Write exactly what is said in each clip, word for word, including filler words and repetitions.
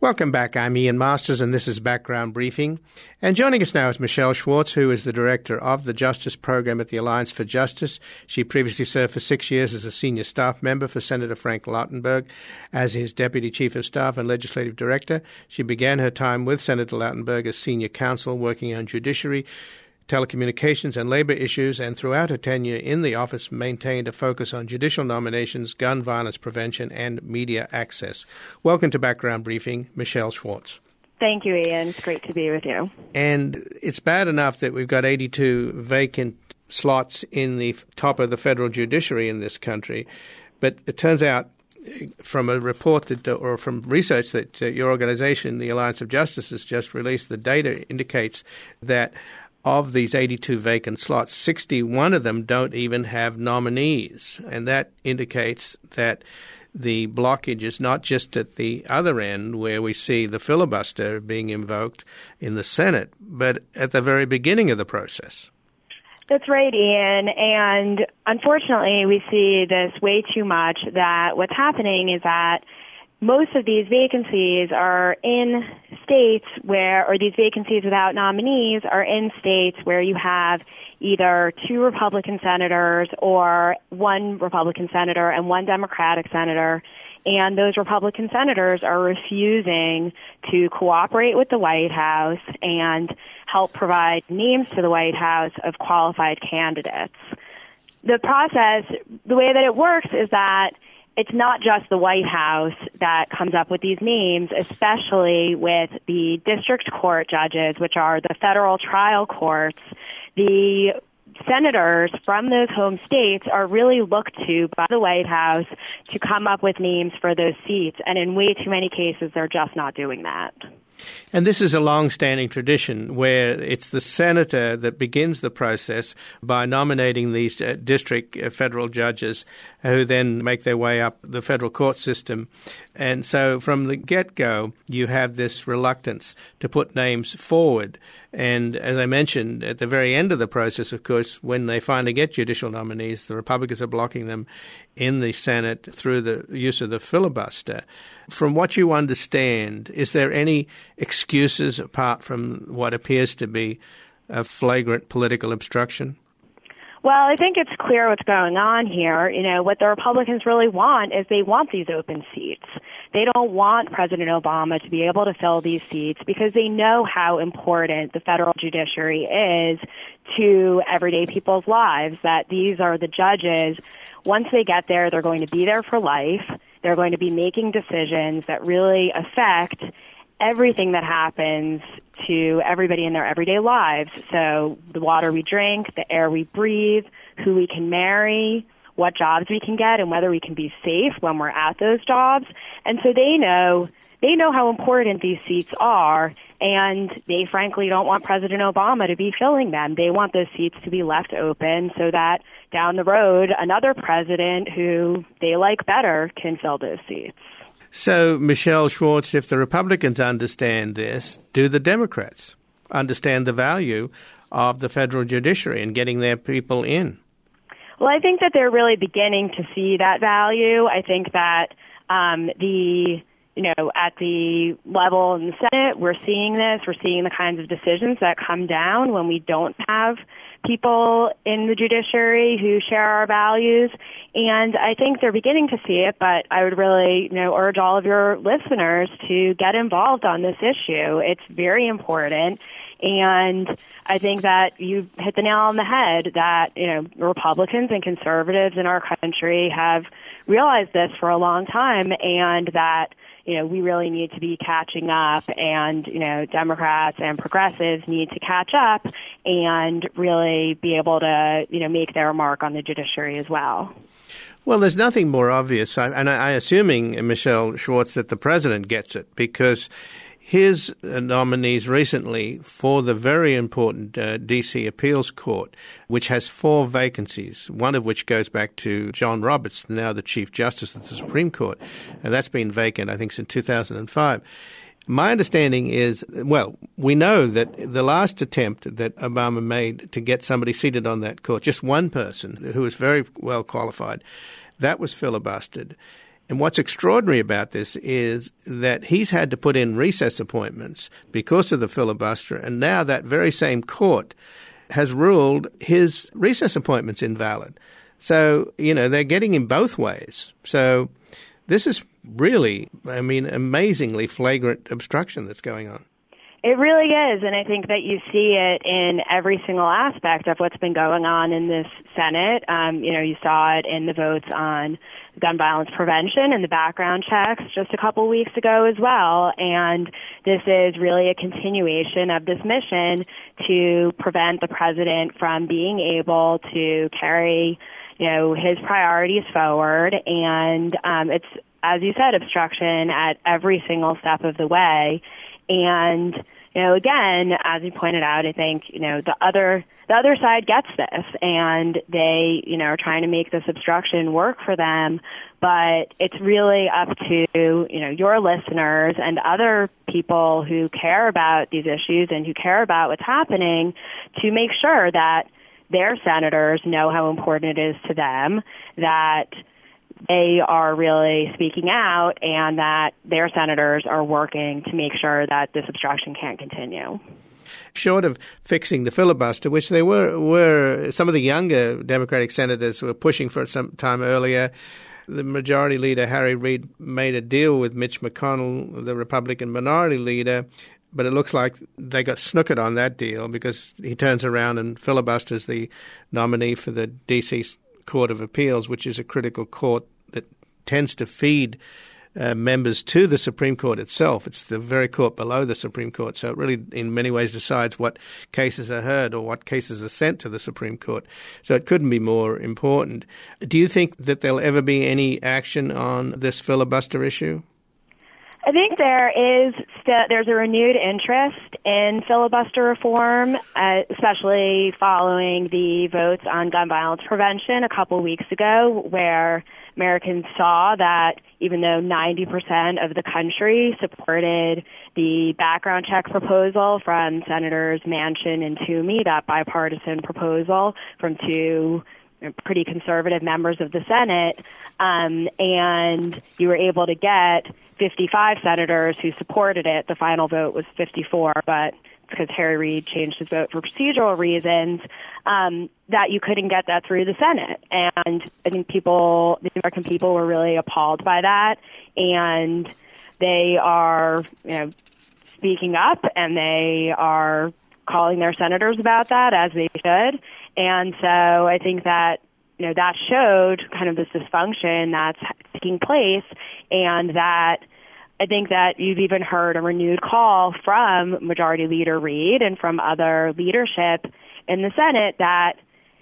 Welcome back. I'm Ian Masters, and this is Background Briefing. And joining us now is Michelle Schwartz, who is the Director of the Justice Program at the Alliance for Justice. She previously served for six years as a senior staff member for Senator Frank Lautenberg as his Deputy Chief of Staff and Legislative Director. She began her time with Senator Lautenberg as senior counsel working on judiciary, telecommunications and labor issues, and throughout her tenure in the office maintained a focus on judicial nominations, gun violence prevention, and media access. Welcome to Background Briefing, Michelle Schwartz. Thank you, Ian. It's great to be with you. And it's bad enough that we've got eighty-two vacant slots in the top of the federal judiciary in this country, but it turns out from a report that, or from research that uh, your organization, the Alliance of Justice, has just released, the data indicates that of these eighty-two vacant slots, sixty-one of them don't even have nominees. And that indicates that the blockage is not just at the other end where we see the filibuster being invoked in the Senate, but at the very beginning of the process. That's right, Ian. And unfortunately, we see this way too much, that what's happening is that most of these vacancies are in states where, or these vacancies without nominees are in states where you have either two Republican senators or one Republican senator and one Democratic senator, and those Republican senators are refusing to cooperate with the White House and help provide names to the White House of qualified candidates. The process, the way that it works is that it's not just the White House that comes up with these names, especially with the district court judges, which are the federal trial courts. The senators from those home states are really looked to by the White House to come up with names for those seats, and in way too many cases, they're just not doing that. And this is a long-standing tradition where it's the senator that begins the process by nominating these uh, district uh, federal judges who then make their way up the federal court system. And so from the get-go, you have this reluctance to put names forward. And as I mentioned, at the very end of the process, of course, when they finally get judicial nominees, the Republicans are blocking them in the Senate through the use of the filibuster. From what you understand, is there any excuses apart from what appears to be a flagrant political obstruction? Well, I think it's clear what's going on here. You know, what the Republicans really want is they want these open seats. They don't want President Obama to be able to fill these seats because they know how important the federal judiciary is to everyday people's lives, that these are the judges. Once they get there, they're going to be there for life. They're going to be making decisions that really affect everything that happens to everybody in their everyday lives. So the water we drink, the air we breathe, who we can marry, what jobs we can get, and whether we can be safe when we're at those jobs. And so they know they know how important these seats are, and they frankly don't want President Obama to be filling them. They want those seats to be left open so that down the road, another president who they like better can fill those seats. So, Michelle Schwartz, if the Republicans understand this, do the Democrats understand the value of the federal judiciary and getting their people in? Well, I think that they're really beginning to see that value. I think that um, the, you know, at the level in the Senate, we're seeing this. We're seeing the kinds of decisions that come down when we don't have people in the judiciary who share our values. And I think they're beginning to see it, but I would really, you know, urge all of your listeners to get involved on this issue. It's very important. And I think that you hit the nail on the head that, you know, Republicans and conservatives in our country have realized this for a long time, and that, you know, we really need to be catching up, and, you know, Democrats and progressives need to catch up and really be able to, you know, make their mark on the judiciary as well. Well, there's nothing more obvious, and I'm assuming, Michelle Schwartz, that the president gets it, because his nominees recently for the very important uh, D C Appeals Court, which has four vacancies, one of which goes back to John Roberts, now the Chief Justice of the Supreme Court, and that's been vacant, I think, since two thousand five. My understanding is, well, we know that the last attempt that Obama made to get somebody seated on that court, just one person who was very well qualified, that was filibustered. And what's extraordinary about this is that he's had to put in recess appointments because of the filibuster, and now that very same court has ruled his recess appointments invalid. So, you know, they're getting him both ways. So this is really, I mean, amazingly flagrant obstruction that's going on. It really is, and I think that you see it in every single aspect of what's been going on in this Senate. Um, you know, you saw it in the votes on gun violence prevention and the background checks just a couple weeks ago as well. And this is really a continuation of this mission to prevent the president from being able to carry, you know, his priorities forward. And um, it's, as you said, obstruction at every single step of the way. And, you know, again, as you pointed out, I think, you know, the other the other side gets this, and they, you know, are trying to make this obstruction work for them. But it's really up to, you know, your listeners and other people who care about these issues and who care about what's happening to make sure that their senators know how important it is to them, that they are really speaking out, and that their senators are working to make sure that this obstruction can't continue. Short of fixing the filibuster, which they were, were some of the younger Democratic senators were pushing for some time earlier, the Majority Leader, Harry Reid, made a deal with Mitch McConnell, the Republican Minority Leader, but it looks like they got snookered on that deal because he turns around and filibusters the nominee for the D C Court of Appeals, which is a critical court that tends to feed uh, members to the Supreme Court itself. It's the very court below the Supreme Court, so it really in many ways decides what cases are heard or what cases are sent to the Supreme Court. So it couldn't be more important. Do you think that there'll ever be any action on this filibuster issue? I think there is st- there's a renewed interest in filibuster reform, uh, especially following the votes on gun violence prevention a couple weeks ago, where Americans saw that even though ninety percent of the country supported the background check proposal from Senators Manchin and Toomey, that bipartisan proposal from two pretty conservative members of the Senate, um, and you were able to get fifty-five senators who supported it. The final vote was fifty-four, but because Harry Reid changed his vote for procedural reasons, um, that you couldn't get that through the Senate. And I think people, the American people, were really appalled by that, and they are, you know, speaking up, and they are calling their senators about that, as they should. And so I think that, you know, that showed kind of this dysfunction that's taking place, and that I think that you've even heard a renewed call from Majority Leader Reid and from other leadership in the Senate that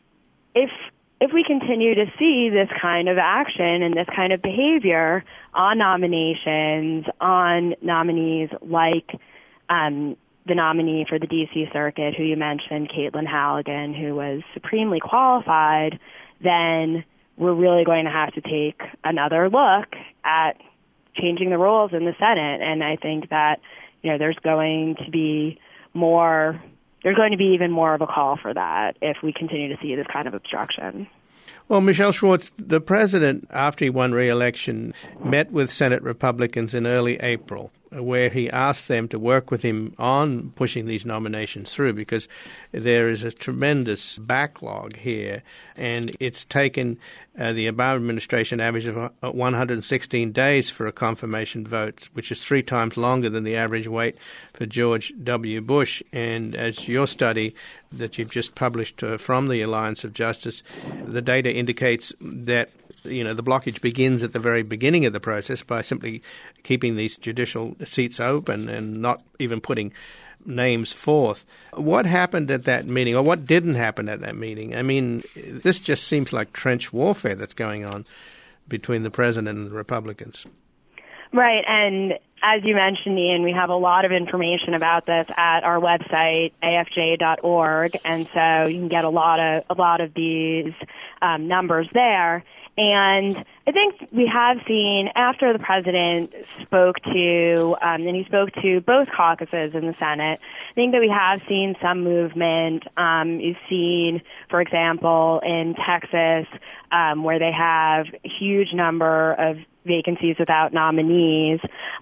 if if we continue to see this kind of action and this kind of behavior on nominations, on nominees like um, the nominee for the D C Circuit, who you mentioned, Caitlin Halligan, who was supremely qualified, then we're really going to have to take another look at changing the rules in the Senate. And I think that, you know, there's going to be more, there's going to be even more of a call for that if we continue to see this kind of obstruction. Well, Michelle Schwartz, the president, after he won re-election, met with Senate Republicans in early April, where he asked them to work with him on pushing these nominations through, because there is a tremendous backlog here, and it's taken uh, the Obama administration average of one hundred sixteen days for a confirmation vote, which is three times longer than the average wait for George W. Bush. And as your study that you've just published uh, from the Alliance of Justice, the data indicates that, you know, the blockage begins at the very beginning of the process by simply keeping these judicial seats open and not even putting names forth. What happened at that meeting, or what didn't happen at that meeting? I mean, this just seems like trench warfare that's going on between the president and the Republicans. Right, and as you mentioned, Ian, we have a lot of information about this at our website, A F J dot org, and so you can get a lot of a lot of these um, numbers there. And I think we have seen, after the president spoke to, um, and he spoke to both caucuses in the Senate, I think that we have seen some movement. Um, you've seen, for example, in Texas, um, where they have a huge number of vacancies without nominees,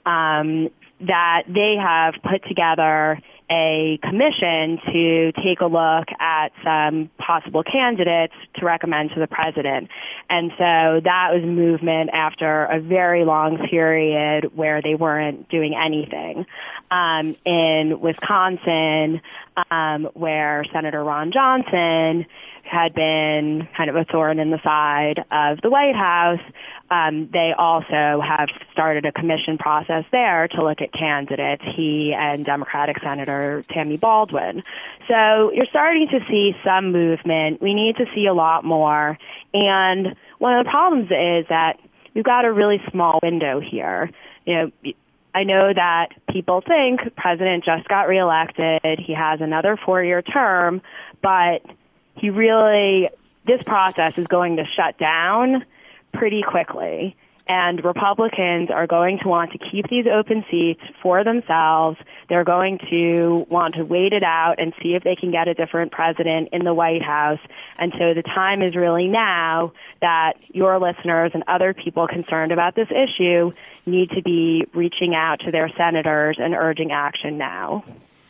um, that they have put together a commission to take a look at some possible candidates to recommend to the president. And so that was movement after a very long period where they weren't doing anything. Um, in Wisconsin, um, where Senator Ron Johnson had been kind of a thorn in the side of the White House, um, they also have started a commission process there to look at candidates, he and Democratic Senator Tammy Baldwin. So you're starting to see some movement. We need to see a lot more. And one of the problems is that we've got a really small window here. You know, I know that people think the president just got reelected, he has another four-year term, but he really, this process is going to shut down pretty quickly. And Republicans are going to want to keep these open seats for themselves. They're going to want to wait it out and see if they can get a different president in the White House. And so the time is really now that your listeners and other people concerned about this issue need to be reaching out to their senators and urging action now.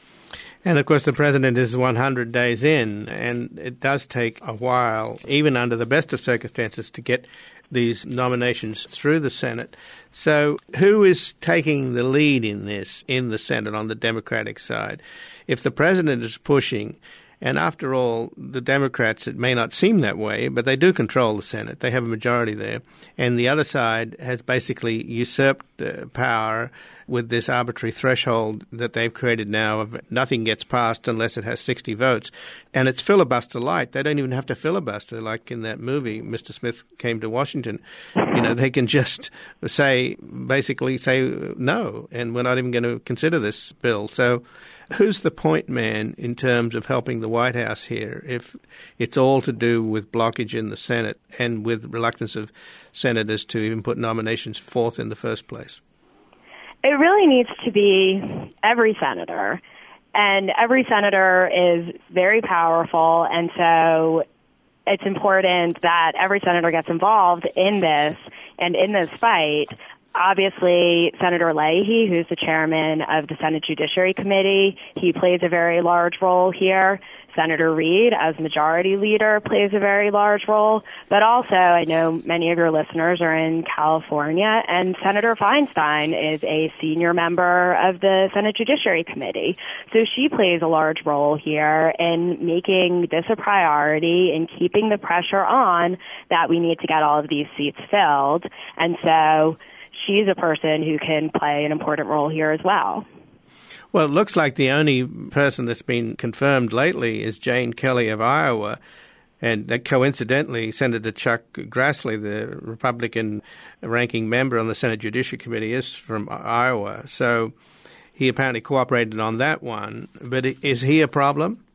And, of course, the president is one hundred days in, and it does take a while, even under the best of circumstances, to get these nominations through the Senate. So who is taking the lead in this in the Senate on the Democratic side? If the president is pushing, and after all, the Democrats, it may not seem that way, but they do control the Senate. They have a majority there. And the other side has basically usurped uh, power with this arbitrary threshold that they've created now of nothing gets passed unless it has sixty votes. And it's filibuster light. They don't even have to filibuster like in that movie, Mister Smith Came to Washington. You know, they can just say, basically say no, and we're not even going to consider this bill. So who's the point man in terms of helping the White House here if it's all to do with blockage in the Senate and with reluctance of senators to even put nominations forth in the first place? It really needs to be every senator, and every senator is very powerful, and so it's important that every senator gets involved in this and in this fight. Obviously, Senator Leahy, who's the chairman of the Senate Judiciary Committee, he plays a very large role here. Senator Reid, as majority leader, plays a very large role. But also, I know many of your listeners are in California, and Senator Feinstein is a senior member of the Senate Judiciary Committee. So she plays a large role here in making this a priority and keeping the pressure on that we need to get all of these seats filled. And so she's a person who can play an important role here as well. Well, it looks like the only person that's been confirmed lately is Jane Kelly of Iowa. And that coincidentally, Senator Chuck Grassley, the Republican ranking member on the Senate Judiciary Committee, is from Iowa. So he apparently cooperated on that one. But is he a problem?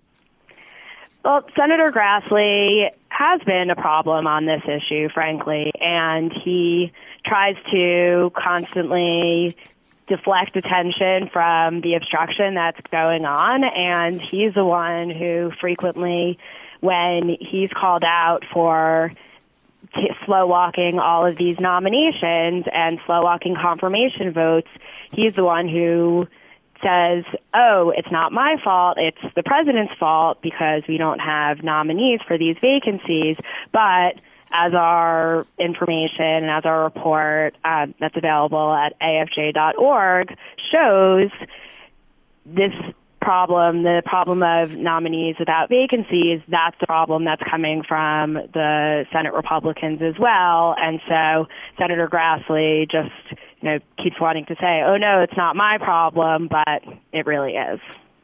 Well, Senator Grassley has been a problem on this issue, frankly, and he tries to constantly deflect attention from the obstruction that's going on, and he's the one who frequently, when he's called out for t- slow-walking all of these nominations and slow-walking confirmation votes, he's the one who says, oh, it's not my fault, it's the president's fault because we don't have nominees for these vacancies. But as our information and as our report uh, that's available at A F J dot org shows, this problem, the problem of nominees without vacancies, that's the problem that's coming from the Senate Republicans as well. And so Senator Grassley just, you know, keeps wanting to say, oh, no, it's not my problem, but it really is.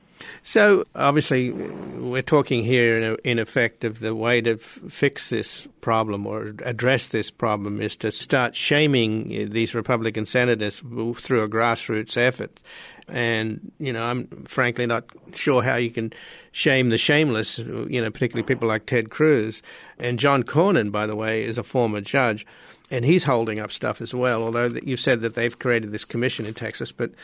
So obviously we're talking here in, in effect of the way to f- fix this problem or address this problem is to start shaming these Republican senators through a grassroots effort. And, you know, I'm frankly not sure how you can shame the shameless, you know, particularly people like Ted Cruz. And John Cornyn, by the way, is a former judge, and he's holding up stuff as well, although you've said that they've created this commission in Texas. But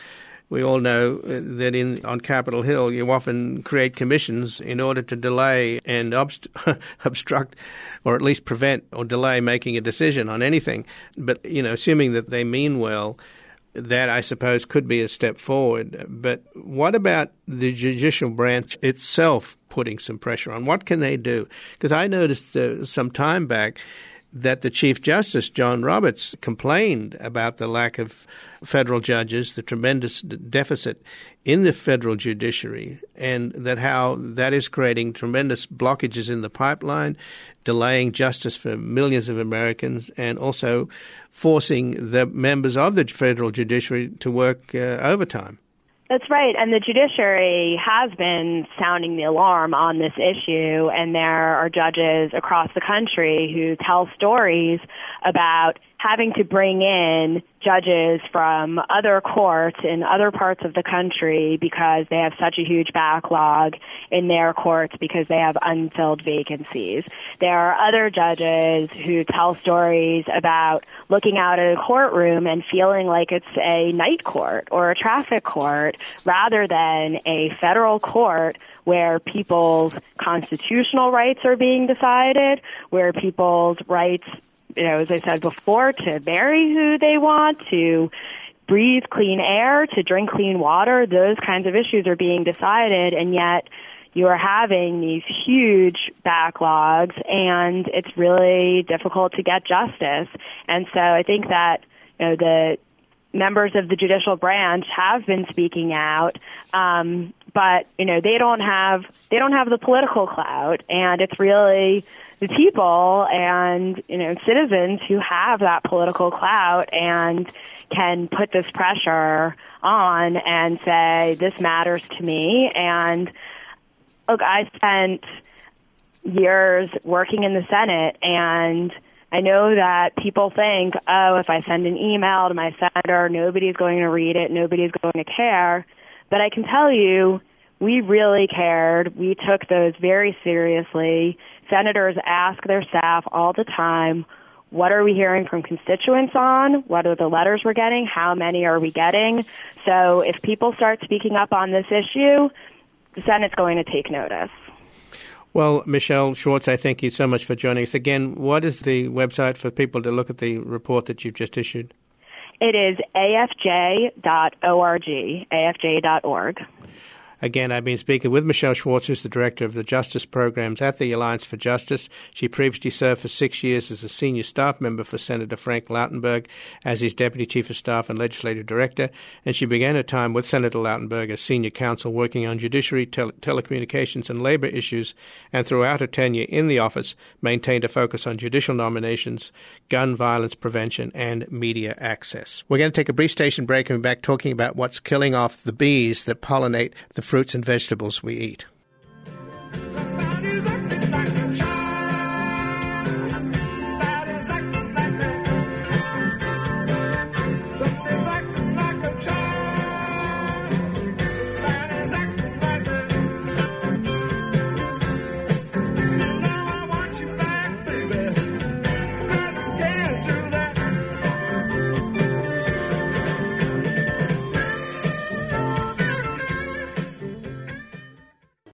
we all know that in on Capitol Hill you often create commissions in order to delay and obst- obstruct or at least prevent or delay making a decision on anything. But, you know, assuming that they mean well, that, I suppose, could be a step forward. But what about the judicial branch itself putting some pressure on? What can they do? Because I noticed uh, some time back that the Chief Justice, John Roberts, complained about the lack of federal judges, the tremendous deficit in the federal judiciary, and that how that is creating tremendous blockages in the pipeline, delaying justice for millions of Americans, and also forcing the members of the federal judiciary to work uh, overtime. That's right, and the judiciary has been sounding the alarm on this issue, and there are judges across the country who tell stories about having to bring in judges from other courts in other parts of the country because they have such a huge backlog in their courts because they have unfilled vacancies. There are other judges who tell stories about looking out at a courtroom and feeling like it's a night court or a traffic court rather than a federal court where people's constitutional rights are being decided, where people's rights, you know, as I said before, to marry who they want, to breathe clean air, to drink clean water, those kinds of issues are being decided, and yet you are having these huge backlogs, and it's really difficult to get justice. And so I think that, you know, the members of the judicial branch have been speaking out, um, but, you know, they don't have they don't have the political clout, and it's really the people and, you know, citizens who have that political clout and can put this pressure on and say, this matters to me. And look, I spent years working in the Senate, and I know that people think, oh, if I send an email to my senator, nobody's going to read it, nobody's going to care. But I can tell you, we really cared. We took those very seriously. Senators ask their staff all the time, what are we hearing from constituents on? What are the letters we're getting? How many are we getting? So if people start speaking up on this issue, the Senate's going to take notice. Well, Michelle Schwartz, I thank you so much for joining us. Again, what is the website for people to look at the report that you've just issued? It is A F J dot org, A F J dot org. Again, I've been speaking with Michelle Schwartz, who's the director of the Justice Programs at the Alliance for Justice. She previously served for six years as a senior staff member for Senator Frank Lautenberg as his deputy chief of staff and legislative director, and she began her time with Senator Lautenberg as senior counsel working on judiciary, tele- telecommunications, and labor issues, and throughout her tenure in the office maintained a focus on judicial nominations, gun violence prevention, and media access. We're going to take a brief station break and be back talking about what's killing off the bees that pollinate the fruits and vegetables we eat.